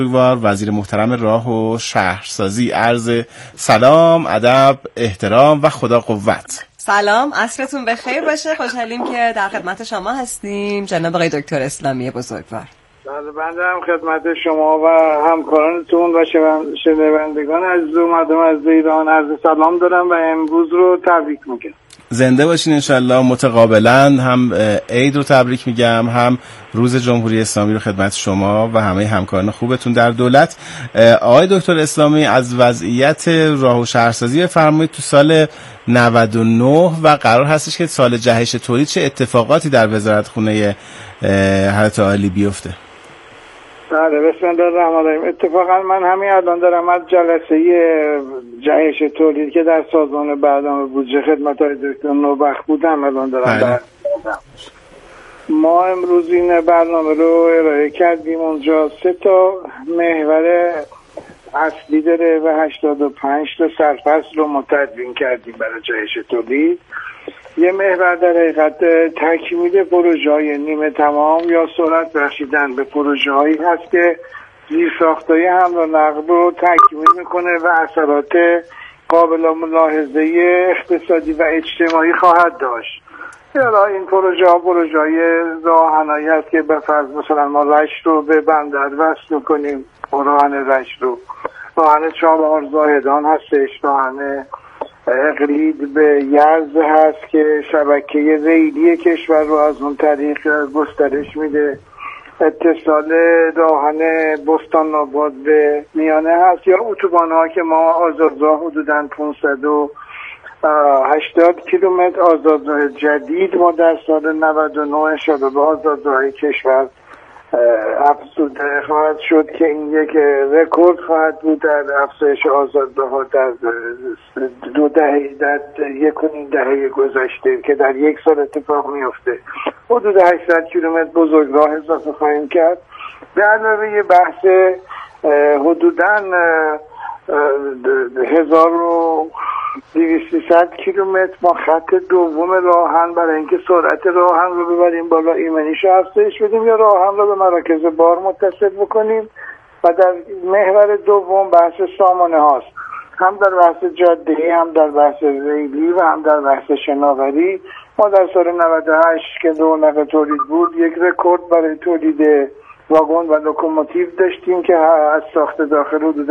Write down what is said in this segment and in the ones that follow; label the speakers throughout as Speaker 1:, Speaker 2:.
Speaker 1: وزیر محترم راه و شهرسازی. عرض سلام، ادب، احترام و خدا قوت.
Speaker 2: سلام، عصرتون بخیر باشه. خوشحالیم که در خدمت شما هستیم جناب آقای دکتر اسلامی بزرگوار.
Speaker 3: بنده هم خدمت شما و همکارانتون و شنوندگان عزیز و مردم از ایران عرض سلام دارم و امروز رو تبریک میگم.
Speaker 1: زنده باشین انشالله. متقابلا هم عید رو تبریک میگم، هم روز جمهوری اسلامی رو خدمت شما و همه همکاران خوبتون در دولت. آقای دکتر اسلامی، از وضعیت راه و شهرسازی بفرمایید. تو سال 99 و قرار هستش که سال جهش تولید چه اتفاقاتی در وزارتخونه حضرت عالی بیفته؟
Speaker 3: بله، بسم الله الرحمن الرحیم. اتفاقا من همین الان دارم از جلسه جهش تولید که در سازمان برنامه بودجه خدمت های دکتر نوبخت بودم الان دارم ما امروز این برنامه رو ارائه کردیم. اونجا 3 محور اصلی داره و 85 سرفصل رو متدوین کردیم برای جهش تولید. یه محور در حقیقت تکمیل پروژه های نیمه تمام یا سرعت بخشیدن به پروژه هایی هست که زیرساختهای حمل و نقل رو تکمیل میکنه و اثرات قابل ملاحظه اقتصادی و اجتماعی خواهد داشت. یا این پروژه های راهنایی هست که به فرض مثلا ما رشت رو به بندر وصل میکنیم، راهن رشت رو، راهن چابهار زاهدان هستش، راهن اقلید به یزد هست که شبکه ریلی کشور رو از اون طریق گسترش میده. اتصال راهن بستان آباد به میانه هست، یا اتوبان ها که ما آزادراه حدوداً 580 کیلومتر آزادراه جدید ما در سال 99 انشاءالله به آزادراه کشور افزوده خواهد شد که این یک رکورد خواهد بود در افزایش آزادراه در 2 دهه، در 1.5 دهه گذشته که در یک سال اتفاق میفته. حدود 800 کیلومتر بزرگراه اضافه خواهیم کرد. به علاوه یه بحث حدوداً 1200 کیلومتر ما خط دوم راهن برای اینکه سرعت راهن رو ببریم بالا، ایمنیش رو افزایش بدیم یا راهن رو به مراکز بار متصل بکنیم. و در محور دوم بحث سامانه هاست، هم در بحث جاده‌ای، هم در بحث ریلی و هم در بحث شناوری. ما در سال 98 که رونق تولید بود یک رکورد برای تولید واگن و لوکوموتیو داشتیم که از ساخت داخل حدود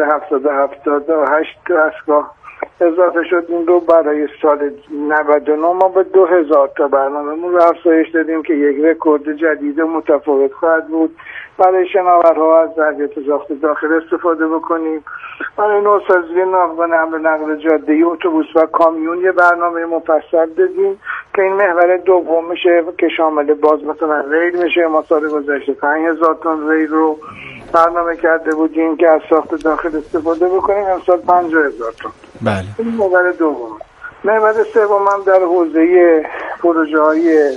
Speaker 3: 778 دستگاه اضافه شد. این رو برای سال 99 ما به 2000 تا برنامه‌مون رو افزایش دادیم که یک رکورد جدید و متفاوت خواهد بود. برای شناورها از ظرفیت ساخت داخل استفاده بکنیم. برای نوسازی ناوگان حمل نقل جاده‌ای، اتوبوس و کامیون یه برنامه مفصل دادیم که این محور دوم میشه که شامل باز مثلا ریل میشه. ما سال گذشته 5000 تن ریل رو برنامه کرده بودیم که از ساخت داخل استفاده بکنیم، امسال 50000 تن.
Speaker 1: بله.
Speaker 3: این محور دوم. محور سوم هم در حوزه پروژه‌های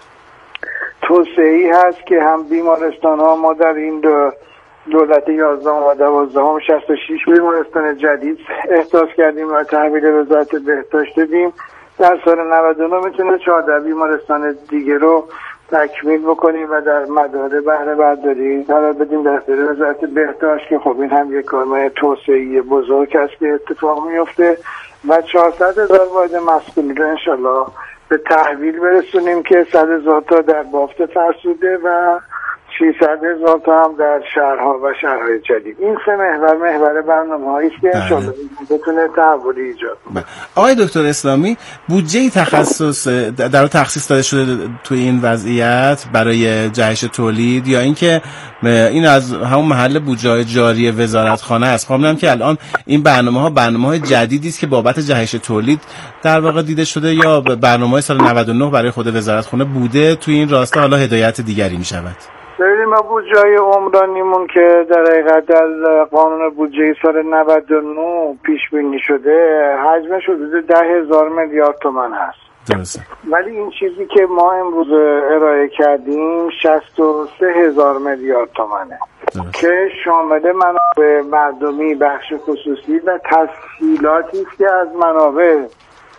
Speaker 3: توسعه‌ای هست که هم بیمارستان ها ما در این دولت 11 و 12 66 بیمارستان جدید احداث کردیم و تحویل وزارت بهداشت دادیم. در سال 99 میتونه 14 بیمارستان دیگه رو تکمیل بکنیم و در مدار بهره برداری قرار بدیم در اختیار وزارت بهداشت که خب این هم یک کارمای توسعه‌ای بزرگ است که اتفاق میفته. و 400,000 واحد مسکونی رو انشالله به تحویل برسونیم که 100,000 تا در بافت فرسوده و 600,000 تا هم در شهرها و شهرهای جدید. این 3 محور برنامه‌هایی است که انشالله بتونه تحولی ایجاد کنه.
Speaker 1: آقای دکتر اسلامی، بودجه تخصص در تخصیص داده شده توی این وضعیت برای جهش تولید، یا اینکه این از همون محل بودجه جاری وزارتخانه است؟ خواهم که الان این برنامه‌های جدیدی است که بابت جهش تولید در واقع دیده شده، یا برنامه‌های سال 99 برای خود وزارتخانه بوده توی این راستا حالا هدایت دیگری می شود؟
Speaker 3: ببینیم ما بودجه عمرانیمون که در حقیقت در قانون بودجه سال 99 پیش بینی شده حجمش حدود 10,000 میلیارد تومان هست.
Speaker 1: درسته.
Speaker 3: ولی این چیزی که ما امروز ارائه کردیم 63,000 میلیارد تومانه که شامل منابع مردمی، بخش خصوصی و تسهیلاتی است که از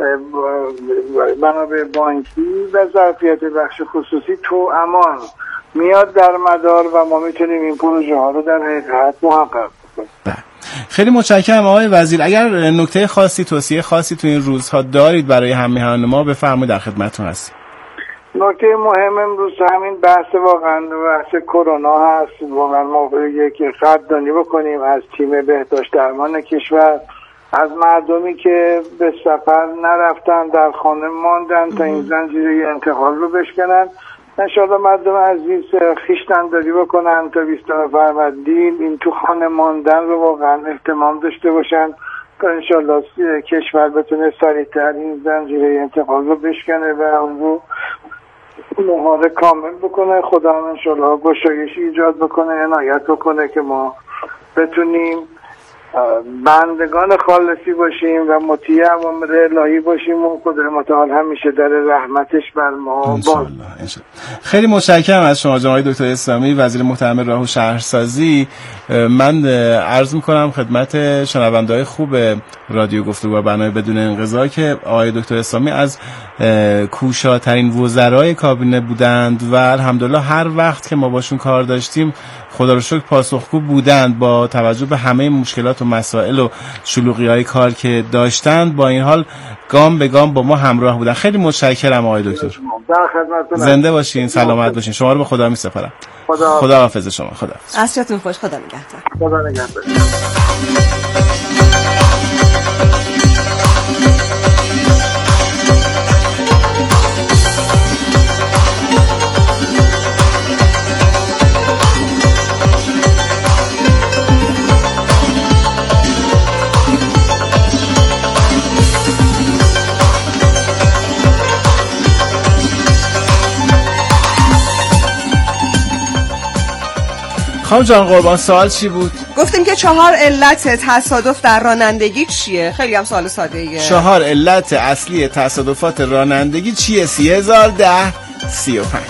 Speaker 3: منابع بانکی و ظرفیت بخش خصوصی تو امان میاد در مدار و ما میتونیم این پروژه ها رو در حقیقت محقق کنیم.
Speaker 1: خیلی متشکرم آقای وزیر. اگر نکته خاصی، توصیه خاصی تو این روزها دارید برای هم‌میهنان ما بفرمایید، در خدمتتون هستیم.
Speaker 3: نکته مهم امروز همین بحث واقعا بحث کرونا هست. واقعا ما یک قدردانی بکنیم از تیم بهداشت درمان کشور، از مردمی که به سفر نرفتن، در خانه ماندن تا این زنجیره انتقال رو بشکنن. انشاءالله مردم عزیز خویشتن‌داری بکنن تا 20 فروردین این تو خانه ماندن رو واقعا اهتمام داشته باشن تا انشاءالله کشور بتونه سریعتر این زنجیره انتقال رو بشکنه و اون رو مهار کامل بکنه. خدا هم انشاءالله گشایشی ایجاد بکنه، عنایت بکنه که ما بتونیم بندگان خالصی باشیم و مطیع اوامر الهی باشیم و خدای متعال همیشه در رحمتش بر ما باز.
Speaker 1: خیلی متشکرم از شما جناب دکتر اسلامی، وزیر محترم راه و شهرسازی. من عرض میکنم خدمت شنونده‌های خوب رادیو گفتگو و برنامه بدون انقضا که آقای دکتر اسلامی از کوشاترین وزرای کابینه بودند و الحمدلله هر وقت که ما باشون کار داشتیم خدا رو شکر پاسخگو بودند با توجه به همه مشکلات و مسائل و شلوغی‌های کار که داشتند. با این حال گام به گام با ما همراه بودن. خیلی متشکرم آقای دکتر.
Speaker 3: در خدمتتون.
Speaker 1: زنده باشین، سلامت باشین. شما رو به خدا می‌سپارم. خدا حافظ شما. خدا حافظ.
Speaker 2: عصرتون خوش. خدا نگهدار.
Speaker 3: خدا نگهدار.
Speaker 1: خانم جان قربان، سوال چی بود؟
Speaker 2: گفتیم که 4 علت تصادف در رانندگی چیه؟ خیلی هم سوال ساده ایه.
Speaker 1: 4 علت اصلی تصادفات رانندگی چیه؟ 3010 35.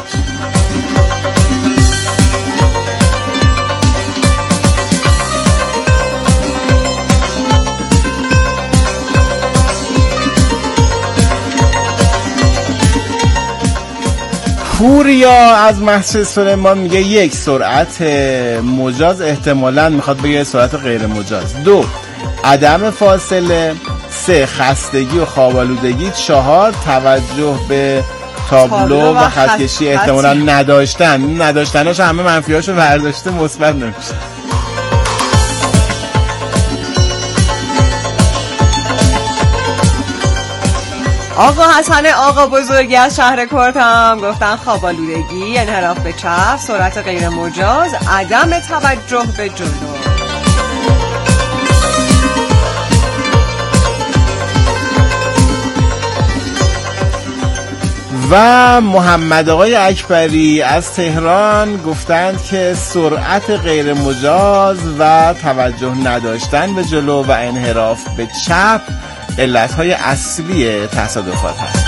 Speaker 1: پوریا از مسجد سلیمان میگه 1 سرعت مجاز، احتمالاً میخواد بگه سرعت غیر مجاز. 2 عدم فاصله. 3 خستگی و خواب‌آلودگی. 4 توجه به تابلو و خطکشی، احتمالاً نداشتناش همه منفیاشو برداشته مثبت نمیشه.
Speaker 2: آقا حسن آقا بزرگی از شهر کرد هم گفتن خواب‌آلودگی، انحراف به چپ، سرعت غیر مجاز، عدم توجه به جلو.
Speaker 1: و محمد آقای اکبری از تهران گفتند که سرعت غیر مجاز و توجه نداشتن به جلو و انحراف به چپ علتهای اصلی تصادفات هست.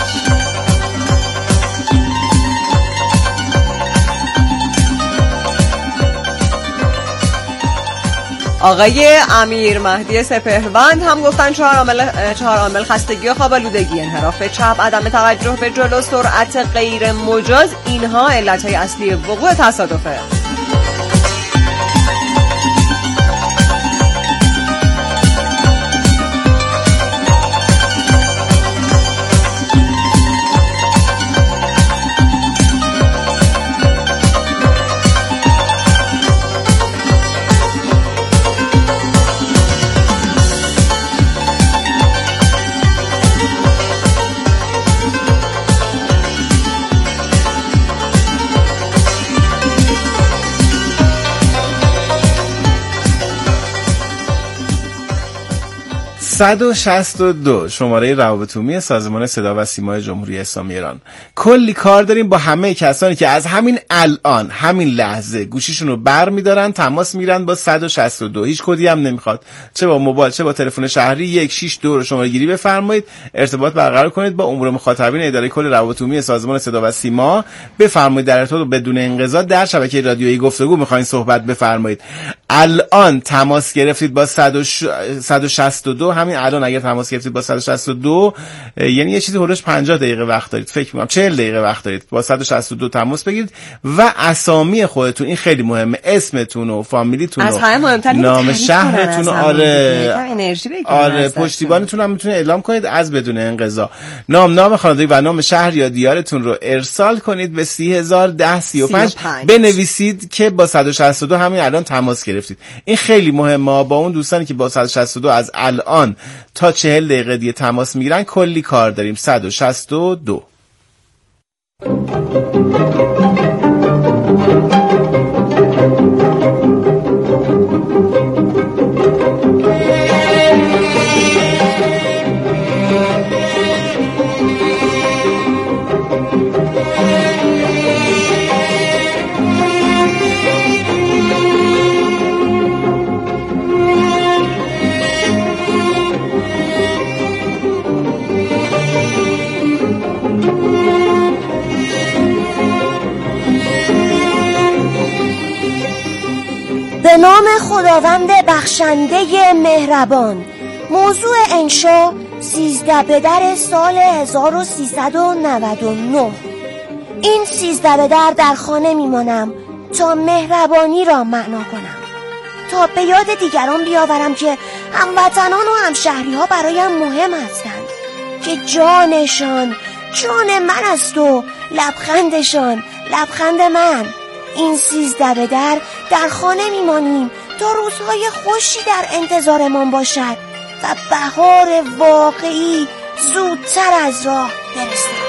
Speaker 2: آقای امیر مهدی سپهروند هم گفتن 4 عامل خستگی و خواب‌آلودگی، انحراف به چپ، عدم توجه به جلو، سرعت غیر مجاز، اینها علتهای اصلی وقوع تصادفه.
Speaker 1: (162) شماره روابط عمومی سازمان صدا و سیما جمهوری اسلامی ایران. کلی کار داریم با همه کسانی که از همین الان، همین لحظه گوشیشون رو بر می‌دارن، تماس میگیرن با 162. هیچ کدی هم نمیخواد، چه با موبایل چه با تلفن شهری. 162 رو شماره گیری بفرمایید، ارتباط برقرار کنید با امور مخاطبین اداره کل روابط عمومی سازمان صدا و سیما. بفرمایید در ارتباط بدون انقضا در شبکه رادیویی گفتگو می‌خواید صحبت بفرمایید. الان تماس گرفتید با 162 همین الان اگر تماس گرفتید با 162 یعنی یه چیزی حدودش 50 دقیقه وقت دارید، فکر می‌کنم 40 دقیقه وقت دارید با 162 تماس بگیرید و اسامی خودتون، این خیلی مهمه، اسمتون و فامیلیتون
Speaker 2: از همه مهمتر
Speaker 1: نام شهرتون، آره
Speaker 2: پشتیبانتون
Speaker 1: هم میتونه اعلام کنید از بدون انقضا. نام خانوادگی و نام شهر یا دیارتون رو ارسال کنید به 301035 بنویسید که با 162 همین الان تماس گرفتید. این خیلی مهمه. با اون دوستانی که با 162 از الان تا 40 دقیقه دیگه تماس میگیرن کلی کار داریم. 162
Speaker 4: به نام خداوند بخشنده مهربان. موضوع انشا 13 بدر سال 1399. این 13 بدر در خانه میمانم تا مهربانی را معنا کنم، تا به یاد دیگران بیاورم که هموطنان و همشهری ها برایم مهم هستند، که جانشان جان من است و لبخندشان لبخند من. این 13 بدر در خانه میمانیم تا روزهای خوشی در انتظارمان باشد و بهار واقعی زودتر از راه برسد.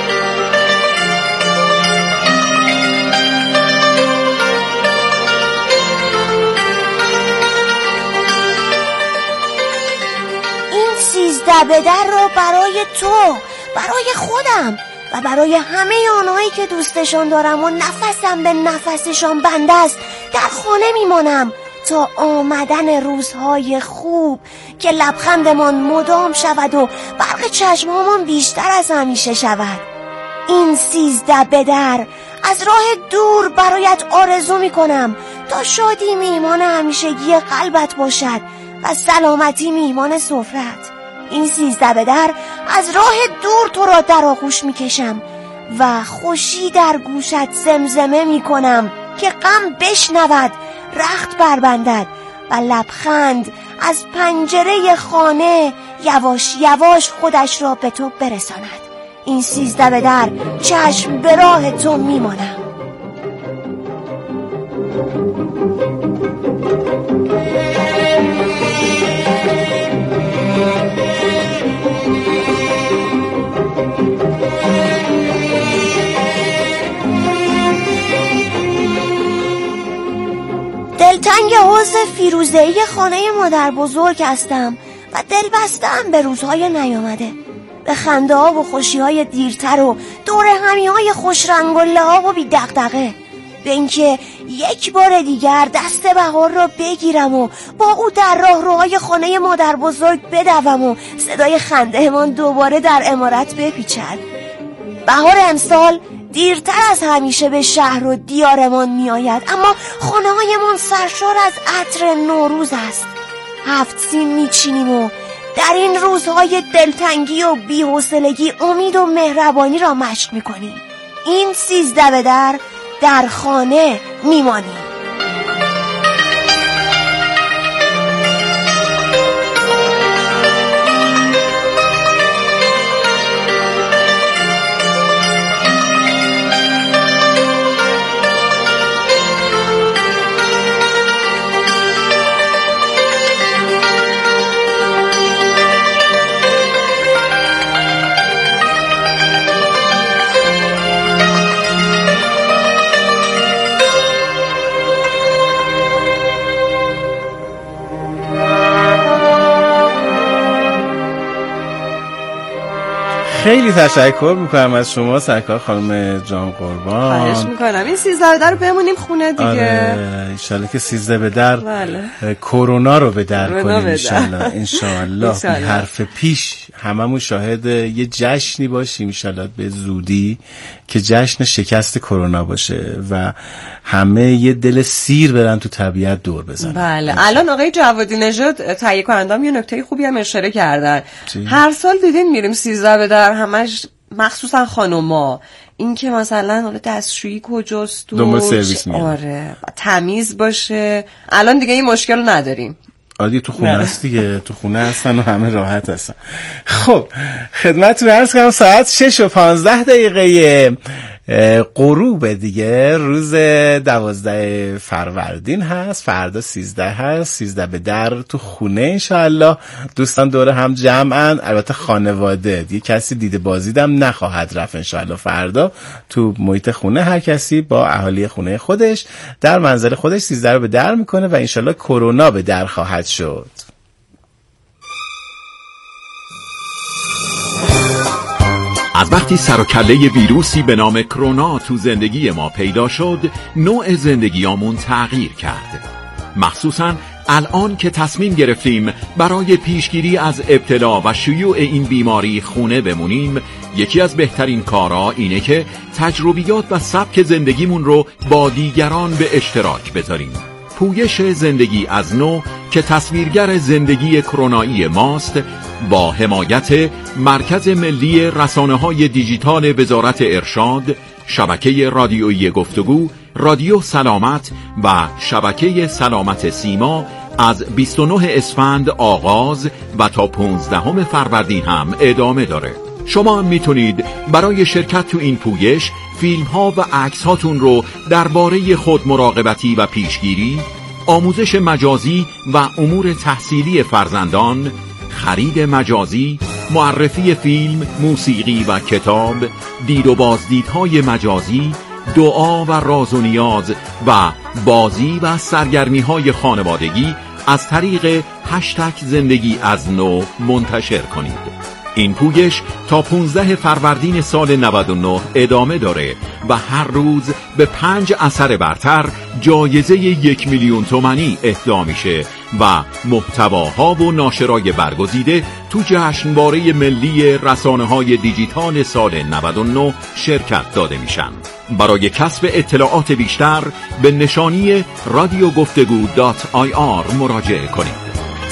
Speaker 4: این 13 بدر را برای تو، برای خودم و برای همه آنهایی که دوستشان دارم و نفسم به نفسشان بنده است در خانه میمانم تا آمدن روزهای خوب که لبخندمان مدام شود و برق چشمهامان بیشتر از همیشه شود. این 13 بدر از راه دور برایت آرزو میکنم تا شادی میهمان همیشگی قلبت باشد و سلامتی میهمان سفرت. این 13 بدر از راه دور تو را در آغوش میکشم و خوشی در گوشت زمزمه میکنم که غم بشنود، رخت بربندد و لبخند از پنجره خانه یواش یواش خودش را به تو برساند. این 13 بدر چشم به راه تو میمانم. دلتنگ حوض فیروزه‌ای خانه مادر بزرگ هستم و دل بستم به روزهای نیامده، به خنده ها و خوشی های دیرتر و دور همی های خوش رنگ و لعاب و بی دغدغه، به اینکه یک بار دیگر دست بهار را بگیرم و با او در راهروهای خانه مادر بزرگ بدوم و صدای خنده من دوباره در عمارت بپیچد. بهار امسال دیرتر از همیشه به شهر و دیارمان می آید، اما خانه هایمان سرشار از عطر نوروز است. 7 سین می چینیم و در این روزهای دلتنگی و بی‌حوصلگی امید و مهربانی را مشق می کنیم. این 13 بدر در خانه می مانیم.
Speaker 1: خیلی تشکر میکنم از شما سرکار خانم جان قربان.
Speaker 2: خواهش میکنم. این 13 در رو بمونیم خونه دیگه.
Speaker 1: آره انشالله که 13 به در کرونا رو به در کنیم انشالله. حرف پیش هممون شاهد یه جشنی باشیم انشالله به زودی که جشن شکست کرونا باشه و همه یه دل سیر برن تو طبیعت دور بزنن.
Speaker 2: بله الان آقای جوادی نژاد تهیه کننده‌ام یه نکته خوبی هم اشاره کردن. هر سال دیدین میریم 13 به در، همش مخصوصا خانوما این که مثلا دستشویی کجاست
Speaker 1: دنبال سرویس میاد.
Speaker 2: آره تمیز باشه. الان دیگه این مشکل رو نداریم.
Speaker 1: آره تو خونه هست دیگه، تو خونه هستن و همه راحت هستن. خب خدمتتون عرض کنم ساعت 6:15 غروب دیگه، روز 12 فروردین هست، فردا 13 هست. 13 به در تو خونه انشاءالله دوستان دور هم جمعن، البته خانواده دیگه، کسی دیده بازیدم نخواهد رفت انشاءالله. فردا تو محیط خونه هر کسی با اهالی خونه خودش در منزل خودش 13 رو به در میکنه و انشاءالله کرونا به در خواهد شد.
Speaker 5: از وقتی سر و کله ویروسی به نام کرونا تو زندگی ما پیدا شد، نوع زندگیامون تغییر کرد. مخصوصاً الان که تصمیم گرفتیم برای پیشگیری از ابتلا و شیوع این بیماری خونه بمونیم، یکی از بهترین کارها اینه که تجربیات و سبک زندگیمون رو با دیگران به اشتراک بذاریم. پویش زندگی از نو که تصویرگر زندگی کرونایی ماست، با حمایت مرکز ملی رسانه‌های دیجیتال وزارت ارشاد، شبکه رادیویی گفتگو، رادیو سلامت و شبکه سلامت سیما از 29 اسفند آغاز و تا 15 فروردین هم ادامه داره. شما میتونید برای شرکت تو این پویش فیلم ها و عکس هاتون رو درباره خود مراقبتی و پیشگیری، آموزش مجازی و امور تحصیلی فرزندان، خرید مجازی، معرفی فیلم، موسیقی و کتاب، دید و بازدیدهای مجازی، دعا و راز و نیاز و بازی و سرگرمی‌های خانوادگی از طریق هشتگ زندگی از نو منتشر کنید. این پویش تا 15 فروردین سال 99 ادامه داره و هر روز به 5 اثر برتر جایزه 1 میلیون تومانی اهدا میشه و محتواها و ناشرای برگزیده تو جشنواره ملی رسانه‌های دیجیتال سال 99 شرکت داده میشن. برای کسب اطلاعات بیشتر به نشانی radiogoftegu.ir مراجعه کنید.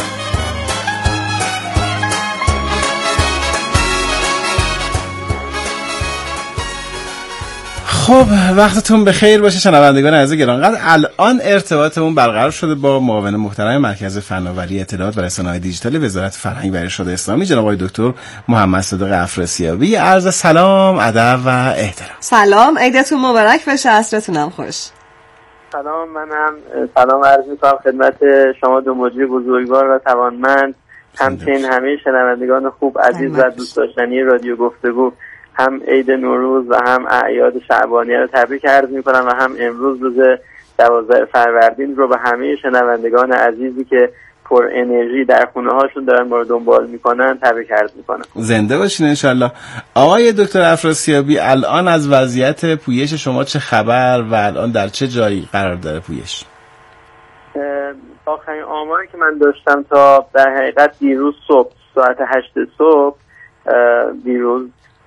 Speaker 1: خب وقتتون بخیر باشه شنوندگان عزیز گرامی. الان ارتباطمون برقرار شده با معاون محترم مرکز فناوری اطلاعات و رسانه‌های دیجیتال وزارت فرهنگ و ارشاد اسلامی جناب آقای دکتر محمد صادق افراسیابی. عرض سلام، ادب و احترام.
Speaker 2: سلام، عیدتون مبارک باشه، عصرتونم خوش.
Speaker 6: سلام، منم سلام عرض می‌کنم خدمت شما دو مجری بزرگوار و توانمند، همچنین همه شنوندگان خوب عزیز و دوست داشتنی رادیو گفتگو. هم عید نوروز و هم اعیاد شعبانیه رو تبریک عرض می‌کنم و هم امروز روز 12 فروردین رو به همه شنوندگان عزیزی که پر انرژی در خونه هاشون دارن ما رو دنبال میکنن تبریک عرض میکنم.
Speaker 1: زنده باشین انشالله. آقای دکتر افراسیابی، الان از وضعیت پویش شما چه خبر و الان در چه جایی قرار داره پویش؟
Speaker 6: آخرین آماری که من داشتم تا در حقیقت دیروز صبح ساعت 8 صبح دیروز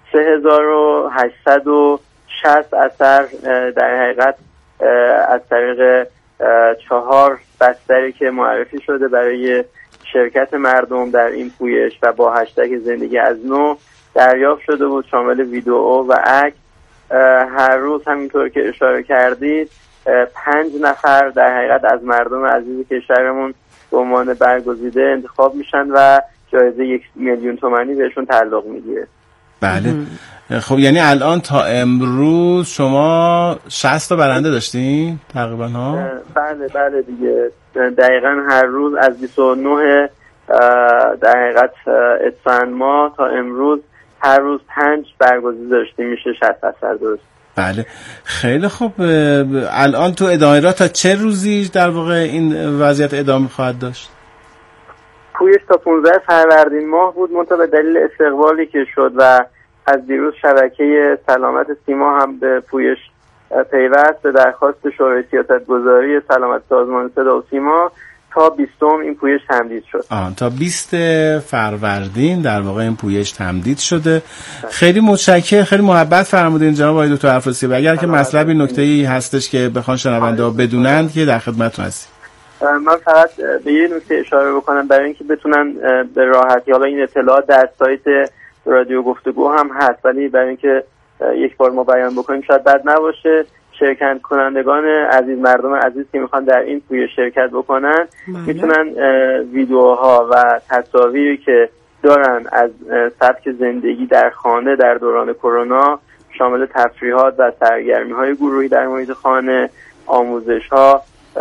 Speaker 6: 3860 اثر در حقیقت از طریق 4 بستری که معرفی شده برای شرکت مردم در این پویش و با هشتگ زندگی از نو دریافت شده بود، شامل ویدئو و عکس. هر روز همینطور که اشاره کردید 5 نفر در حقیقت از مردم عزیز کشورمون به عنوان برگزیده انتخاب میشن و جایزه 1 میلیون تومانی بهشون تعلق میگیره.
Speaker 1: بله. خب یعنی الان تا امروز شما 60 تا برنده داشتین تقریبا ها؟
Speaker 6: بله دیگه دقیقاً هر روز از 29 در حقیقت اسفند ماه تا امروز هر روز 5 برگزیده داشتیم، میشه 60 اثر درست.
Speaker 1: بله خیلی خوب. الان تو ادامه را تا چه روزی در واقع این وضعیت ادامه خواهد داشت؟
Speaker 6: پویش تا 15 فروردین ماه بود، منتها به دلیل استقبالی که شد و از دیروز شبکه سلامت سیما هم به پویش پیوست به درخواست شورای سیاستگذاری سلامت سازمان صدا و سیما تا 20 این پویش تمدید شد.
Speaker 1: تا 20 فروردین در واقع این پویش تمدید شده. خیلی متشکرم، خیلی محبت فرمودین جناب آقای دکتر افراسیابی. اگر که مطلبی نکته‌ای هستش که بخوان شنونده‌ها بدونند که در خدمتتون هستیم.
Speaker 6: من فقط به یه نکته اشاره بکنم برای اینکه بتونن به راحتی، حالا این اطلاعات در سایت رادیو گفتگو هم هست، ولی برای اینکه یک بار ما بیان بکنیم شاید بد نباشه. شرکت کنندگان عزیز، مردم عزیز که میخوان در این پویش شرکت بکنن میتونن ویدیوها و تصاویری که دارن از سبک زندگی در خانه در دوران کرونا، شامل تفریحات و سرگرمی‌های گروهی در محیط خانه، آموزش‌ها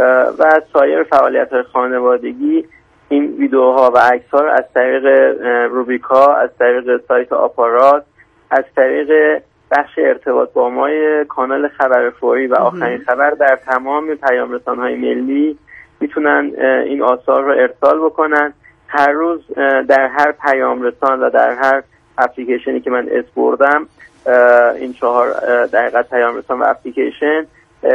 Speaker 6: و سایر فعالیت‌های خانوادگی، این ویدیوها و عکس‌ها رو از طریق روبیکا، از طریق سایت آپارات، از طریق بخش ارتباط با ما کانال خبر فوری و آخرین خبر در تمام پیام‌رسان‌های ملی میتونن این آثار رو ارسال بکنن. هر روز در هر پیام‌رسان و در هر اپلیکیشنی که من اسپردم، این 4 دقیقه پیام‌رسان و اپلیکیشن،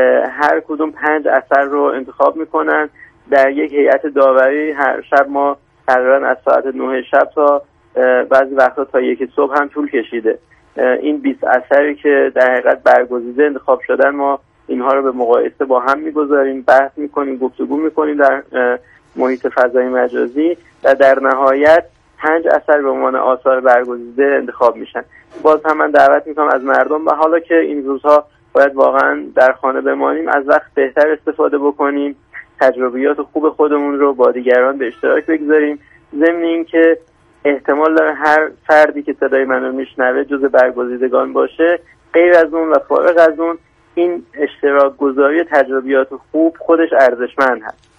Speaker 6: هر کدوم 5 اثر رو انتخاب میکنن. در یک هیئت داوری هر شب ما تقریبا از ساعت 9 شب تا بعضی وقتا تا 1 صبح هم طول کشیده. این 20 اثری که در حقیقت برگزیده انتخاب شدن، ما اینها رو به مقایسه با هم میگذاریم، بحث میکنیم، گفتگو میکنیم در محیط فضای مجازی و در نهایت 5 اثر به عنوان آثار برگزیده انتخاب میشن. باز هم من دعوت میکنم از مردم، و حالا که این روزها باید واقعا در خانه بمانیم، از وقت بهتر استفاده بکنیم، تجربیات خوب خودمون رو با دیگران به اشتراک بگذاریم. ضمن این که احتمال داره هر فردی که صدای منو میشنوه جز برگزیدگان باشه، غیر از اون و فارغ از اون، این اشتراک گذاری تجربیات خوب خودش ارزشمند هست.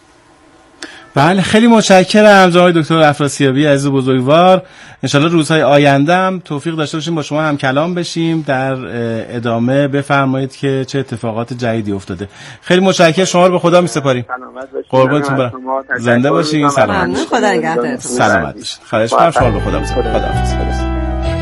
Speaker 1: بله، خیلی متشکرم جناب دکتر افراسیابی عزیز بزرگوار. انشالله روزهای آینده هم توفیق داشته باشیم با شما هم کلام بشیم. در ادامه بفرمایید که چه اتفاقات جدیدی افتاده. خیلی متشکرم، شما رو به خدا می‌سپاریم. قربونتون برم. زنده باشین، سلامت باشین.
Speaker 2: خدا نگهدارتون.
Speaker 1: سلامت باشین. خواهش می‌کنم، شما رو به خدا می‌سپارم. خداحافظ.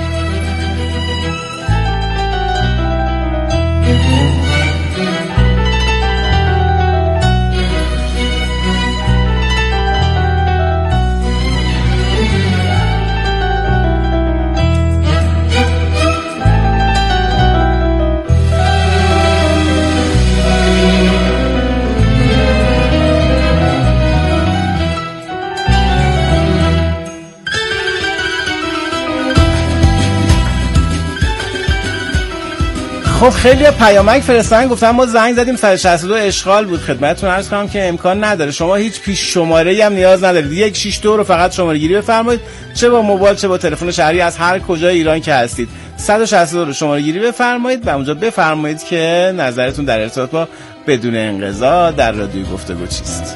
Speaker 1: خب خیلی پیامک فرستادن، گفتن ما زنگ زدیم 162 اشغال بود. خدمتتون عرض کنم که امکان نداره، شما هیچ پیش شماره‌ای هم نیاز ندارید. 162 رو فقط شماره گیری بفرمایید، چه با موبایل چه با تلفن شهری از هر کجای ایران که هستید. 162 رو شماره گیری بفرمایید و اونجا بفرمایید که نظرتون در ارتباط با بدون انقضا در رادیو گفتگو چیست.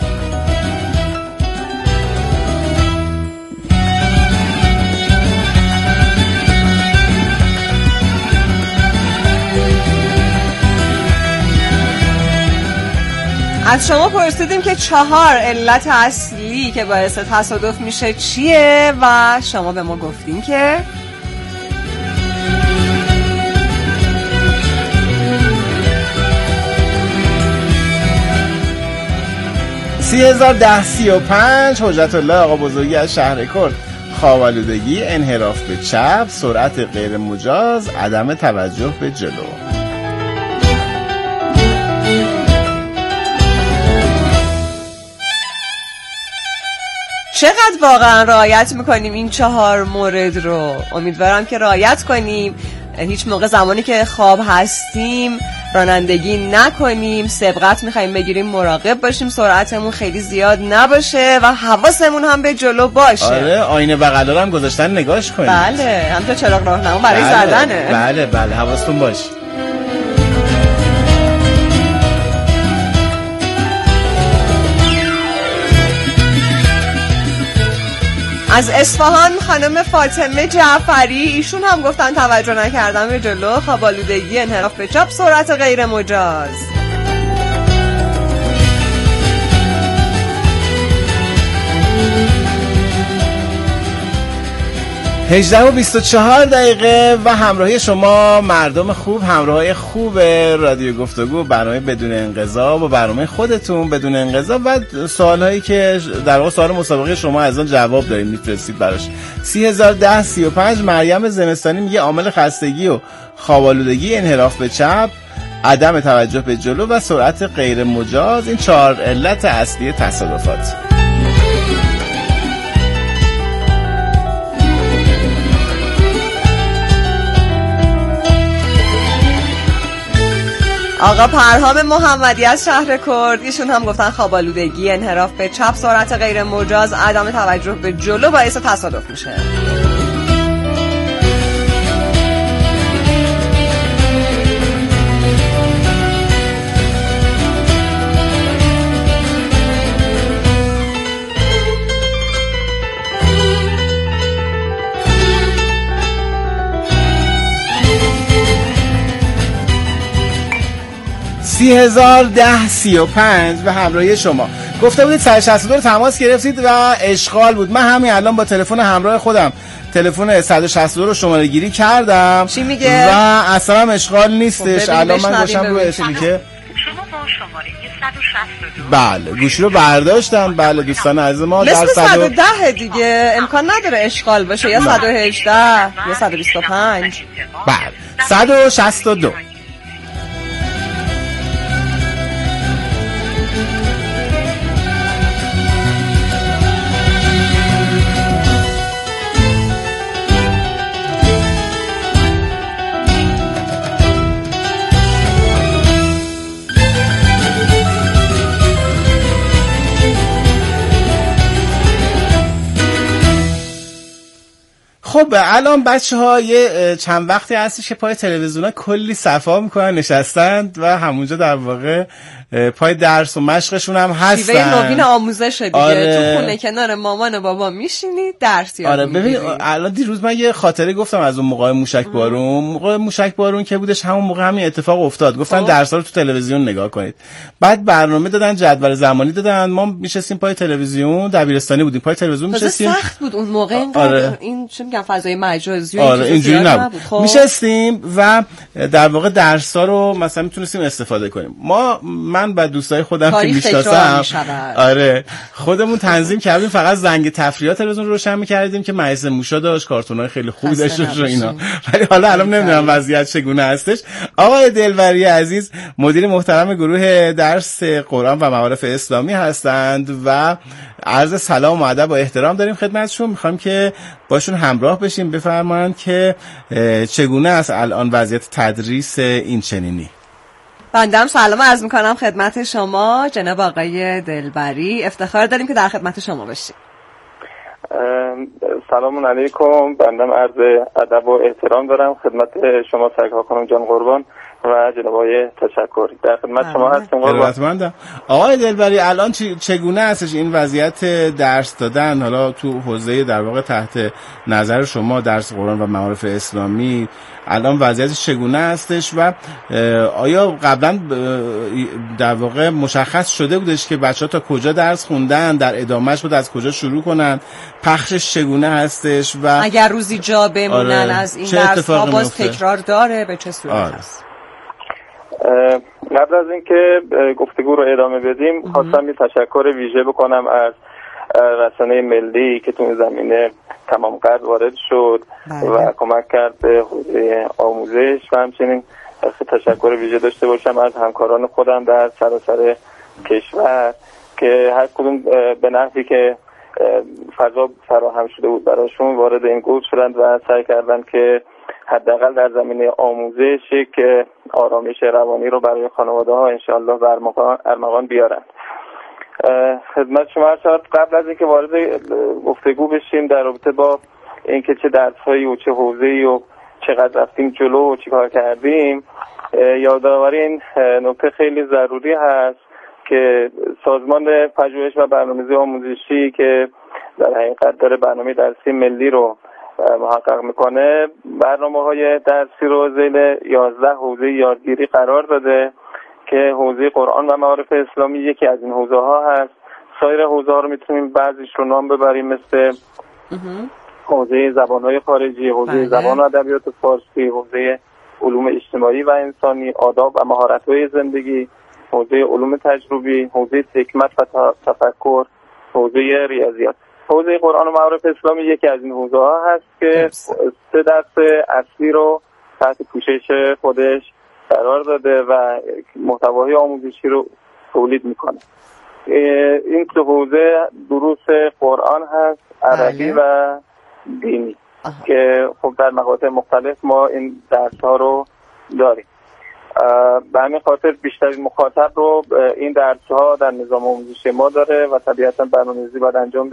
Speaker 2: از شما پرسیدیم که 4 علت اصلی که باعث تصادف میشه چیه و شما به ما گفتین که
Speaker 1: 301035 حجت الله آقا بزرگی از شهر کرد، خواب‌آلودگی، انحراف به چپ، سرعت غیر مجاز، عدم توجه به جلو.
Speaker 2: چقدر واقعا رعایت میکنیم این 4 مورد رو؟ امیدوارم که رعایت کنیم. هیچ موقع زمانی که خواب هستیم رانندگی نکنیم. سبقت میخوایم بگیریم مراقب باشیم، سرعتمون خیلی زیاد نباشه و حواسمون هم به جلو باشه.
Speaker 1: آره، آینه بغل هم گذاشتن نگاش کنیم.
Speaker 2: بله، همونطور چراغ راهنما برای زدنه.
Speaker 1: بله بله، حواستون باشه.
Speaker 2: از اصفهان خانم فاطمه جعفری، ایشون هم گفتن توجه نکردن به جلو، خواب‌آلودگی، انحراف به چپ، سرعت غیر مجاز.
Speaker 1: 18:24 و همراهی شما مردم خوب، همراهی خوب رادیو گفتگو، برنامه بدون انقضا و برنامه خودتون بدون انقضا و سوالهایی که در واقع سوال مسابقه شما از اون جواب داریم میفرستید براش. 301035 مریم زمستانی میگه عامل خستگی و خواب‌آلودگی، انحراف به چپ، عدم توجه به جلو و سرعت غیر مجاز، این 4 علت اصلی تصادفات.
Speaker 2: آقا پرهام محمدی از شهر کرد، ایشون هم گفتن خواب‌آلودگی، انحراف به چپ، سرعت غیر مجاز، عدم توجه به جلو باعث تصادف میشه.
Speaker 1: سی 301035 به همراهی شما. گفته بودید 162 رو تماس گرفتید و اشغال بود. من همین الان با تلفن همراه خودم تلفن 162 رو شماره گیری کردم.
Speaker 2: چی میگه؟
Speaker 1: و اصلا هم اشغال نیستش. الان من گوشم رو اسپیکر.
Speaker 7: شما با شماره 162
Speaker 1: بله گوشی رو برداشتم. بله دوستان عزیز ما
Speaker 2: در 110 دیگه امکان نداره اشغال باشه، یا 118 یا 125.
Speaker 1: بله 162. خب الان بچه‌ها یه چند وقتی هستش که پای تلویزیون‌ها کلی صفا میکنن نشستند و همونجا در واقع پای درس و مشقشون هم هستن.
Speaker 2: شیوه نوین آموزشه دیگه.
Speaker 1: آره.
Speaker 2: تو خونه کنار مامان و بابا میشینی درس یاد
Speaker 1: آره
Speaker 2: میگیری.
Speaker 1: ببین الان دیروز من یه خاطره گفتم از اون موقع موشک بارون که بودش، همون موقع همین اتفاق افتاد. گفتن درس‌ها رو تو تلویزیون نگاه کنید. بعد برنامه دادن، جدول زمانی دادن، ما میشستیم پای تلویزیون، دبیرستانی بودیم، پای تلویزیون میشستیم.
Speaker 2: سخت بود اون موقع اینقدر.
Speaker 1: آره.
Speaker 2: این چه میگم فضای مجازی
Speaker 1: اینجوری نبود. خب. میشستیم و در واقع درس‌ها رو مثلا میتونستیم استفاده کنیم. من و دوستای خودم که میشناسم آره خودمون تنظیم کردیم، فقط زنگ تفریحات تلویزیون رو روشن می‌کردیم که مجلس موشا داشت، کارتونای خیلی خوبی داشت و اینا. ولی حالا الان نمیدونم وضعیت چگونه هستش. آقای دلبری عزیز مدیر محترم گروه درس قرآن و معارف اسلامی هستند و عرض سلام و ادب و احترام داریم خدمتشون. می‌خوایم که باشون همراه بشیم، بفرمایند که چگونه است الان وضعیت تدریس این چنینی.
Speaker 2: بنده هم سلام عرض میکنم خدمت شما جناب آقای دلبری، افتخار داریم که در خدمت شما باشیم.
Speaker 6: سلام علیکم. بنده عرض ادب و احترام دارم خدمت شما سرکار خانم جان قربان و جناب آقای تشکر. در خدمت شما هستم قربان.
Speaker 1: آقای دلبری الان چگونه هستش این وضعیت درس دادن، حالا تو حوزه در واقع تحت نظر شما درس قرآن و معارف اسلامی الان وضعیتش چگونه هستش و آیا قبلا در واقع مشخص شده بودش که بچه‌ها تا کجا درس خوندن، در ادامهش بود از کجا شروع کنن، پخشش چگونه هستش و
Speaker 2: اگر روزی جا بمونن از این درس‌ها باز تکرار داره به چه صورت هست؟
Speaker 6: قبل از اینکه گفتگو رو ادامه بدیم خواستم یه تشکر ویژه بکنم از رسانه ملی که تو این زمینه تمام قد وارد شد و کمک کرد به حوزه آموزش و همچنین تشکر ویژه داشته باشم از همکاران خودم در سراسر کشور که هر کدوم به نحوی که فضا فراهم شده بود براشون وارد این گروه شدند و سعی کردند که حداقل در زمینه آموزش که آرامش روانی رو برای خانواده ها انشاءالله به ارمغان بیارند. خدمت شما هستم. قبل از اینکه وارد گفتگو بشیم در رابطه با اینکه چه درس‌هایی و چه حوزه‌ای و چقدر رفتیم جلو و چیکار کردیم، یادآوری این نکته خیلی ضروری هست که سازمان پژوهش و برنامه‌ریزی آموزشی که در حقیقت داره برنامه درسی ملی رو محقق میکنه، برنامه‌های درسی رو ذیل 11 حوزه یادگیری قرار داده که حوزه قرآن و معارف اسلامی یکی از این حوزه ها هست. سایر حوزه ها رو میتونیم بعضیش رو نام ببریم مثل حوزه زبان‌های خارجی، حوزه زبان و ادبیات فارسی، حوزه علوم اجتماعی و انسانی، آداب و مهارت‌های زندگی، حوزه علوم تجربی، حوزه حکمت و تفکر، حوزه ریاضیات. حوزه قرآن و معارف اسلامی یکی از این حوزه‌ها هست که 3 درس اصلی رو تحت پوشش خودش قرار داده و محتوای آموزشی رو تولید میکنه. این 3 حوزه دروس قرآن هست، عربی و دینی که خب در مقاطع مختلف ما این درس ها رو داریم. به همین خاطر بیشترین مخاطب رو این درس ها در نظام آموزشی ما داره و طبیعتا برنامه‌ریزی باید انجام